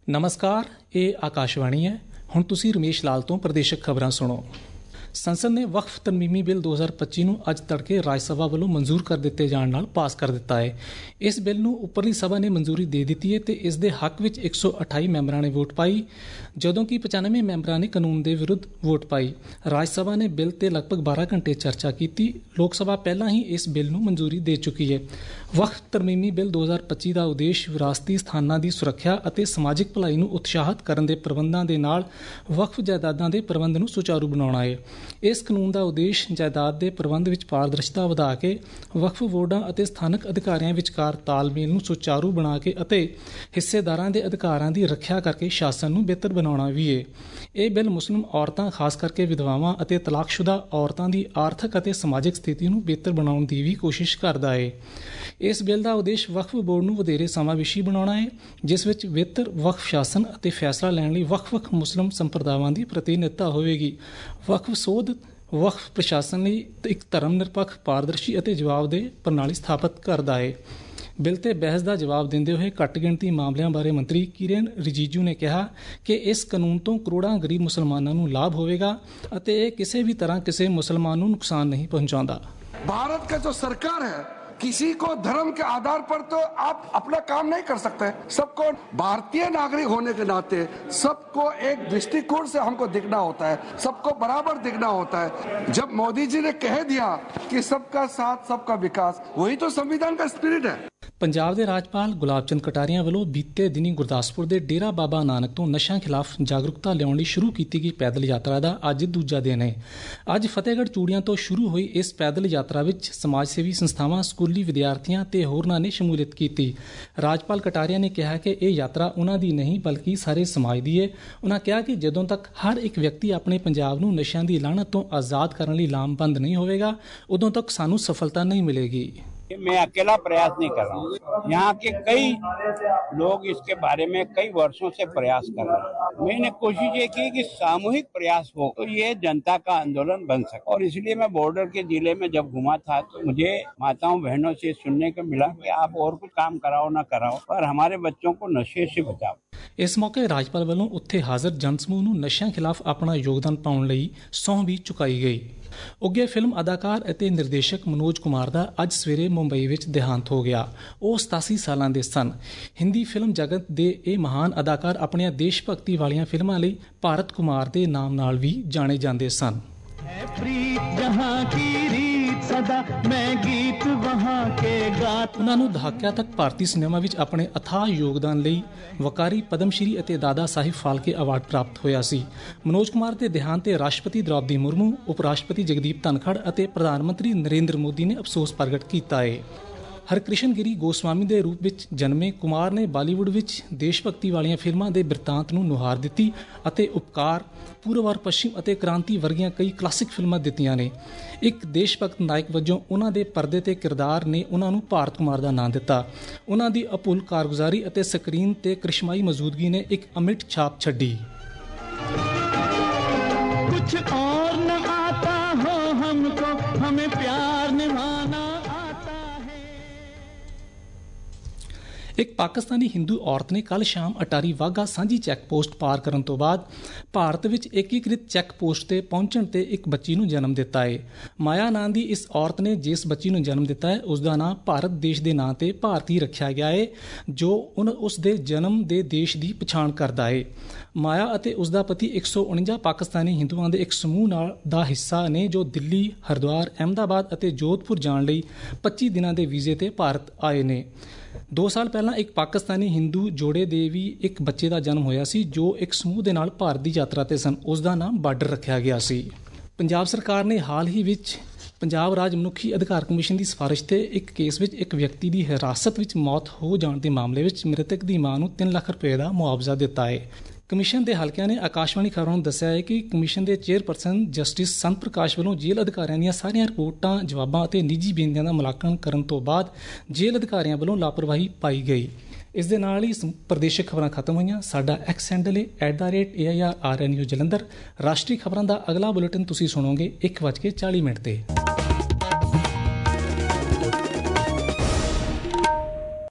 नमस्कार, ये आकाशवाणी है। हुण तुसीं रमेश लाल तो प्रदेशक खबरां सुणो। संसद ने वक्फ तरमीमी बिल 2025 ਨੂੰ ਅੱਜ ਤੜਕੇ ਰਾਜ ਸਭਾ ਵੱਲੋਂ ਮਨਜ਼ੂਰ ਕਰ ਦਿੱਤੇ ਜਾਣ ਨਾਲ ਪਾਸ ਕਰ ਦਿੱਤਾ ਹੈ। ਇਸ ਬਿੱਲ ਨੂੰ ਉੱਪਰਲੀ ਸਭਾ ਨੇ ਮਨਜ਼ੂਰੀ ਦੇ ਦਿੱਤੀ ਹੈ ਤੇ ਇਸ ਦੇ ਹੱਕ ਵਿੱਚ 128 ਮੈਂਬਰਾਂ ਨੇ ਵੋਟ ਪਾਈ, ਜਦੋਂ ਕਿ 95 ਮੈਂਬਰਾਂ ਨੇ ਕਾਨੂੰਨ ਦੇ ਵਿਰੁੱਧ ਵੋਟ ਪਾਈ। ਰਾਜ ਸਭਾ ਨੇ ਬਿੱਲ ਤੇ ਲਗਭਗ 12 ਘੰਟੇ ਚਰਚਾ ਕੀਤੀ। ਲੋਕ ਸਭਾ ਪਹਿਲਾਂ ਹੀ ਇਸ ਬਿੱਲ ਨੂੰ ਮਨਜ਼ੂਰੀ ਦੇ ਚੁੱਕੀ ਹੈ। ਵਕਫ ਤਰਮੀਮੀ ਬਿੱਲ 2025 ਦਾ ਉਦੇਸ਼ ਵਿਰਾਸਤੀ ਸਥਾਨਾਂ ਦੀ ਸੁਰੱਖਿਆ ਅਤੇ ਸਮਾਜਿਕ ਭਲਾਈ ਨੂੰ ਉਤਸ਼ਾਹਿਤ ਕਰਨ ਦੇ ਪ੍ਰਬੰਧਾਂ ਦੇ ਨਾਲ ਵਕਫ ਜਾਇਦਾਦਾਂ ਦੇ ਪ੍ਰਬੰਧ ਨੂੰ ਸੁਚਾਰੂ ਬਣਾਉਣਾ ਹੈ। ਇਸ ਕਾਨੂੰਨ ਦਾ ਉਦੇਸ਼ ਜਾਇਦਾਦ ਦੇ ਪ੍ਰਬੰਧ ਵਿੱਚ ਪਾਰਦਰਸ਼ਤਾ ਵਧਾ ਕੇ ਵਕਫ ਬੋਰਡਾਂ ਅਤੇ ਸਥਾਨਕ ਅਧਿਕਾਰੀਆਂ ਵਿਚਕਾਰ ਤਾਲਮੇਲ ਨੂੰ ਸੁਚਾਰੂ ਬਣਾ ਕੇ ਅਤੇ ਹਿੱਸੇਦਾਰਾਂ ਦੇ ਅਧਿਕਾਰਾਂ ਦੀ ਰੱਖਿਆ ਕਰਕੇ ਸ਼ਾਸਨ ਨੂੰ ਬਿਹਤਰ ਬਣਾਉਣਾ ਵੀ ਹੈ। ਇਹ ਬਿੱਲ ਮੁਸਲਿਮ ਔਰਤਾਂ, ਖਾਸ ਕਰਕੇ ਵਿਧਵਾਵਾਂ ਅਤੇ ਤਲਾਕਸ਼ੁਦਾ ਔਰਤਾਂ ਦੀ ਆਰਥਿਕ ਅਤੇ ਸਮਾਜਿਕ ਸਥਿਤੀ ਨੂੰ ਬਿਹਤਰ ਬਣਾਉਣ ਦੀ ਵੀ ਕੋਸ਼ਿਸ਼ ਕਰਦਾ ਹੈ। ਇਸ ਬਿੱਲ ਦਾ ਉਦੇਸ਼ ਵਕਫ ਬੋਰਡ ਨੂੰ ਵਧੇਰੇ ਸਮਾਵੇਸ਼ੀ ਬਣਾਉਣਾ ਹੈ, ਜਿਸ ਵਿੱਚ ਬਿਹਤਰ ਵਕਫ ਸ਼ਾਸਨ ਅਤੇ ਫੈਸਲਾ ਲੈਣ ਲਈ ਵੱਖ-ਵੱਖ ਮੁਸਲਿਮ ਸੰਪਰਦਾਵਾਂ ਦੀ ਪ੍ਰਤੀਨਿਧਤਾ ਹੋਵੇਗੀ। ਵਕਫ ਸੋਧ ਵਕਫ ਪ੍ਰਸ਼ਾਸਨ ਲਈ ਇੱਕ ਧਰਮ ਨਿਰਪੱਖ, ਪਾਰਦਰਸ਼ੀ ਅਤੇ ਜਵਾਬਦੇਹ ਪ੍ਰਣਾਲੀ ਸਥਾਪਿਤ ਕਰਦਾ ਹੈ। ਬਿੱਲ ਤੇ ਬਹਿਸ ਦਾ ਜਵਾਬ ਦਿੰਦੇ ਹੋਏ ਘੱਟ ਗਿਣਤੀ ਮਾਮਲਿਆਂ ਬਾਰੇ ਮੰਤਰੀ ਕਿਰਨ ਰਿਜੀਜੂ ਨੇ ਕਿਹਾ ਕਿ ਇਸ ਕਾਨੂੰਨ ਤੋਂ ਕਰੋੜਾਂ ਗਰੀਬ ਮੁਸਲਮਾਨਾਂ ਨੂੰ ਲਾਭ ਹੋਵੇਗਾ ਅਤੇ ਇਹ ਕਿਸੇ ਵੀ ਤਰ੍ਹਾਂ ਕਿਸੇ ਮੁਸਲਮਾਨ ਨੂੰ ਨੁਕਸਾਨ ਨਹੀਂ ਪਹੁੰਚਾਉਂਦਾ। भारत का जो सरकार है, किसी को धर्म के आधार पर तो आप अपना काम नहीं कर सकते। सबको भारतीय नागरिक होने के नाते सबको एक दृष्टिकोण से हमको दिखना होता है, सबको बराबर दिखना होता है। जब मोदी जी ने कह दिया कि सबका साथ सबका विकास, वही तो संविधान का स्पिरिट है। ਪੰਜਾਬ ਦੇ ਰਾਜਪਾਲ ਗੁਲਾਬ ਚੰਦ ਕਟਾਰੀਆ ਵੱਲੋਂ ਬੀਤੇ ਦਿਨੀ ਗੁਰਦਾਸਪੁਰ ਦੇ ਡੇਰਾ ਬਾਬਾ ਨਾਨਕ ਤੋਂ ਨਸ਼ਿਆਂ ਖਿਲਾਫ ਜਾਗਰੂਕਤਾ ਲਿਆਉਣ ਲਈ ਸ਼ੁਰੂ ਕੀਤੀ ਗਈ ਪੈਦਲ ਯਾਤਰਾ ਦਾ ਅੱਜ ਦੂਜਾ ਦਿਨ ਹੈ। ਅੱਜ ਫਤਿਹਗੜ੍ਹ ਚੂੜੀਆਂ ਤੋਂ ਸ਼ੁਰੂ ਹੋਈ ਇਸ ਪੈਦਲ ਯਾਤਰਾ ਵਿੱਚ ਸਮਾਜ ਸੇਵੀ ਸੰਸਥਾਵਾਂ, ਸਕੂਲੀ ਵਿਦਿਆਰਥੀਆਂ ਤੇ ਹੋਰਨਾਂ ਨੇ ਸ਼ਮੂਲੀਅਤ ਕੀਤੀ। ਰਾਜਪਾਲ ਕਟਾਰੀਆ ਨੇ ਕਿਹਾ ਕਿ ਇਹ ਯਾਤਰਾ ਉਹਨਾਂ ਦੀ ਨਹੀਂ ਬਲਕਿ ਸਾਰੇ ਸਮਾਜ ਦੀ ਹੈ। ਉਹਨਾਂ ਕਿਹਾ ਕਿ ਜਦੋਂ ਤੱਕ ਹਰ ਇੱਕ ਵਿਅਕਤੀ ਆਪਣੇ ਪੰਜਾਬ ਨੂੰ ਨਸ਼ਿਆਂ ਦੀ ਲਾਹਨਤ ਤੋਂ ਆਜ਼ਾਦ ਕਰਨ ਲਈ ਲਾਮਬੰਦ ਨਹੀਂ ਹੋਵੇਗਾ, ਉਦੋਂ ਤੱਕ ਸਾਨੂੰ ਸਫਲਤਾ ਨਹੀਂ ਮਿਲੇਗੀ। मैं अकेला प्रयास नहीं कर रहा हूँ, यहाँ के कई लोग इसके बारे में कई वर्षों से प्रयास कर रहे हैं। मैंने कोशिश ये की कि सामूहिक प्रयास हो तो ये जनता का आंदोलन बन सके, और इसलिए मैं बॉर्डर के जिले में जब घुमा था तो मुझे माताओं बहनों से सुनने को मिला कि आप और कुछ काम कराओ ना कराओ, पर हमारे बच्चों को नशे से बचाओ। ਇਸ ਮੌਕੇ ਰਾਜਪਾਲ ਵੱਲੋਂ ਉੱਥੇ ਹਾਜ਼ਰ ਜਨ ਸਮੂਹ ਨੂੰ ਨਸ਼ਿਆਂ ਖਿਲਾਫ ਆਪਣਾ ਯੋਗਦਾਨ ਪਾਉਣ ਲਈ ਸਹੁੰ ਵੀ ਚੁਕਾਈ ਗਈ। ਉੱਘੇ ਫਿਲਮ ਅਦਾਕਾਰ ਅਤੇ ਨਿਰਦੇਸ਼ਕ ਮਨੋਜ ਕੁਮਾਰ ਦਾ ਅੱਜ ਸਵੇਰੇ ਮੁੰਬਈ ਵਿੱਚ ਦੇਹਾਂਤ ਹੋ ਗਿਆ। ਉਹ 87 ਸਾਲਾਂ ਦੇ ਸਨ। ਹਿੰਦੀ ਫਿਲਮ ਜਗਤ ਦੇ ਇਹ ਮਹਾਨ ਅਦਾਕਾਰ ਆਪਣੀਆਂ ਦੇਸ਼ ਭਗਤੀ ਵਾਲੀਆਂ ਫਿਲਮਾਂ ਲਈ ਭਾਰਤ ਕੁਮਾਰ ਦੇ ਨਾਮ ਨਾਲ ਵੀ ਜਾਣੇ ਜਾਂਦੇ ਸਨ। ਉਹਨਾਂ ਨੂੰ ਦਹਾਕਿਆਂ ਤੱਕ ਭਾਰਤੀ ਸਿਨੇਮਾ ਵਿੱਚ ਆਪਣੇ ਅਥਾਹ ਯੋਗਦਾਨ ਲਈ ਵਕਾਰੀ ਪਦਮ ਸ਼੍ਰੀ ਅਤੇ ਦਾਦਾ ਸਾਹਿਬ ਫਾਲਕੇ ਅਵਾਰਡ ਪ੍ਰਾਪਤ ਹੋਇਆ ਸੀ। ਮਨੋਜ ਕੁਮਾਰ ਦੇ ਦੇਹਾਂਤ ਤੇ ਰਾਸ਼ਟਰਪਤੀ ਦ੍ਰੌਪਦੀ ਮੁਰਮੂ, ਉਪ ਰਾਸ਼ਟਰਪਤੀ ਜਗਦੀਪ ਧਨਖੜ ਅਤੇ ਪ੍ਰਧਾਨ ਮੰਤਰੀ ਨਰਿੰਦਰ ਮੋਦੀ ਨੇ ਅਫਸੋਸ ਪ੍ਰਗਟ ਕੀਤਾ ਹੈ। ਹਰਕ੍ਰਿਸ਼ਨ ਗਿਰੀ ਗੋਸਵਾਮੀ ਦੇ ਰੂਪ ਵਿੱਚ ਜਨਮੇ ਕੁਮਾਰ ਨੇ ਬਾਲੀਵੁੱਡ ਵਿੱਚ ਦੇਸ਼ ਭਗਤੀ ਵਾਲੀਆਂ ਫਿਲਮਾਂ ਦੇ ਬਿਰਤਾਂਤ ਨੂੰ ਨੁਹਾਰ ਦਿੱਤੀ ਅਤੇ ਉਪਕਾਰ, ਪੂਰਬ ਔਰ ਪੱਛਮ ਅਤੇ ਕ੍ਰਾਂਤੀ ਵਰਗੀਆਂ ਕਈ ਕਲਾਸਿਕ ਫਿਲਮਾਂ ਦਿੱਤੀਆਂ ਨੇ। ਇੱਕ ਦੇਸ਼ ਭਗਤ ਨਾਇਕ ਵਜੋਂ ਉਹਨਾਂ ਦੇ ਪਰਦੇ ਤੇ ਕਿਰਦਾਰ ਨੇ ਉਹਨਾਂ ਨੂੰ ਭਾਰਤ ਕੁਮਾਰ ਦਾ ਨਾਂ ਦਿੱਤਾ। ਉਹਨਾਂ ਦੀ ਅਭੁੱਲ ਕਾਰਗੁਜ਼ਾਰੀ ਅਤੇ ਸਕਰੀਨ ਤੇ ਕ੍ਰਿਸ਼ਮਾਈ ਮੌਜੂਦਗੀ ਨੇ ਇੱਕ ਅਮਿੱਟ ਛਾਪ ਛੱਡੀ। ਕੁਛ ਔਰ ਨ ਆਤਾ ਹੋ ਹਮਕੋ, ਹਮੇ ਪਿਆਰ ਨਿਭਾਨਾ। ਇੱਕ ਪਾਕਿਸਤਾਨੀ ਹਿੰਦੂ ਔਰਤ ਨੇ ਕੱਲ੍ਹ ਸ਼ਾਮ ਅਟਾਰੀ ਵਾਹਗਾ ਸਾਂਝੀ ਚੈੱਕ ਪੋਸਟ ਪਾਰ ਕਰਨ ਤੋਂ ਬਾਅਦ ਭਾਰਤ ਵਿੱਚ ਏਕੀਕ੍ਰਿਤ ਚੈੱਕ ਪੋਸਟ ਤੇ ਪਹੁੰਚਣ ਤੇ ਇੱਕ ਬੱਚੀ ਨੂੰ ਜਨਮ ਦਿੱਤਾ ਹੈ। ਮਾਇਆ ਨਾਂ ਦੀ ਇਸ ਔਰਤ ਨੇ ਜਿਸ ਬੱਚੀ ਨੂੰ ਜਨਮ ਦਿੱਤਾ ਹੈ ਉਸ ਦਾ ਨਾਂ ਭਾਰਤ ਦੇਸ਼ ਦੇ ਨਾਂ ਤੇ ਭਾਰਤੀ ਰੱਖਿਆ ਗਿਆ ਹੈ, ਜੋ ਉਸ ਦੇ ਜਨਮ ਦੇ ਦੇਸ਼ ਦੀ ਪਛਾਣ ਕਰਦਾ ਹੈ। ਮਾਇਆ ਅਤੇ ਉਸ ਦਾ ਪਤੀ 149 ਪਾਕਿਸਤਾਨੀ ਹਿੰਦੂਆਂ ਦੇ ਇੱਕ ਸਮੂਹ ਦਾ ਹਿੱਸਾ ਨੇ ਜੋ ਦਿੱਲੀ, ਹਰਿਦੁਆਰ, ਅਹਿਮਦਾਬਾਦ ਅਤੇ ਜੋਧਪੁਰ ਜਾਣ ਲਈ 25 ਦਿਨਾਂ ਦੇ ਵੀਜ਼ੇ ਤੇ ਭਾਰਤ ਆਏ ਨੇ। 2 ਸਾਲ ਪਹਿਲਾਂ ਇੱਕ ਪਾਕਿਸਤਾਨੀ ਹਿੰਦੂ ਜੋੜੇ ਦੇ ਵੀ ਇੱਕ ਬੱਚੇ ਦਾ ਜਨਮ ਹੋਇਆ ਸੀ, ਜੋ ਇੱਕ ਸਮੂਹ ਦੇ ਨਾਲ ਭਾਰਤ ਦੀ ਯਾਤਰਾ ਤੇ ਸਨ। ਉਸ ਦਾ ਨਾਮ ਬਾਰਡਰ ਰੱਖਿਆ ਗਿਆ ਸੀ। ਪੰਜਾਬ ਸਰਕਾਰ ਨੇ ਹਾਲ ਹੀ ਵਿੱਚ ਪੰਜਾਬ ਰਾਜ ਮਨੁੱਖੀ ਅਧਿਕਾਰ ਕਮਿਸ਼ਨ ਦੀ ਸਿਫਾਰਿਸ਼ ਤੇ ਇੱਕ ਕੇਸ ਵਿੱਚ ਇੱਕ ਵਿਅਕਤੀ ਦੀ ਹਿਰਾਸਤ ਵਿੱਚ ਮੌਤ ਹੋ ਜਾਣ ਦੇ ਮਾਮਲੇ ਵਿੱਚ ਮ੍ਰਿਤਕ ਦੀ ਮਾਂ ਨੂੰ 3 ਲੱਖ ਰੁਪਏ ਦਾ ਮੁਆਵਜ਼ਾ ਦਿੱਤਾ ਹੈ। ਕਮਿਸ਼ਨ ਦੇ ਹਲਕਿਆਂ ਨੇ ਆਕਾਸ਼ਵਾਣੀ ਖਬਰਾਂ ਨੂੰ ਦੱਸਿਆ ਹੈ ਕਿ ਕਮਿਸ਼ਨ ਦੇ ਚੇਅਰਪਰਸਨ ਜਸਟਿਸ ਸੰਤ ਪ੍ਰਕਾਸ਼ ਵੱਲੋਂ ਜੇਲ੍ਹ ਅਧਿਕਾਰੀਆਂ ਦੀਆਂ ਸਾਰੀਆਂ ਰਿਪੋਰਟਾਂ, ਜਵਾਬਾਂ ਅਤੇ ਨਿੱਜੀ ਬੇਨਤੀਆਂ ਦਾ ਮੁਲਾਂਕਣ ਕਰਨ ਤੋਂ ਬਾਅਦ ਜੇਲ੍ਹ ਅਧਿਕਾਰੀਆਂ ਵੱਲੋਂ ਲਾਪਰਵਾਹੀ ਪਾਈ ਗਈ। ਇਸ ਦੇ ਨਾਲ ਹੀ ਪ੍ਰਦੇਸ਼ਕ ਖਬਰਾਂ ਖਤਮ ਹੋਈਆਂ। ਸਾਡਾ ਐਕਸ ਹੈਂਡਲ ਹੈ @AIRRNU ਜਲੰਧਰ। ਰਾਸ਼ਟਰੀ ਖਬਰਾਂ ਦਾ ਅਗਲਾ ਬੁਲੇਟਿਨ ਤੁਸੀਂ ਸੁਣੋਗੇ 1:40 ਤੇ।